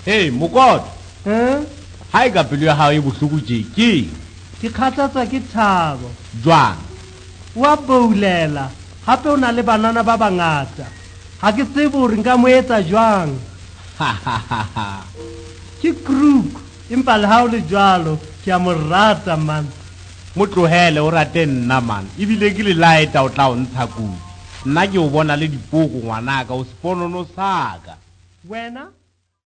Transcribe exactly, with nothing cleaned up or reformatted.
Hey Mokotlo, eh ha e ka pelo ya hao e bohloko je ke ke kgathatswa ke Thabo jwang wa boulela hape o na le banana ba bangata ha ke tsebe hore nka mo etsa jwang ke crook empa le ha o le jwalo ke a mo rata man mo tlohele o rate nna man ebile ke le laeta o tla o ntsha kutsi nna ke o bona le dipoko ngwanaka o seponono saka wena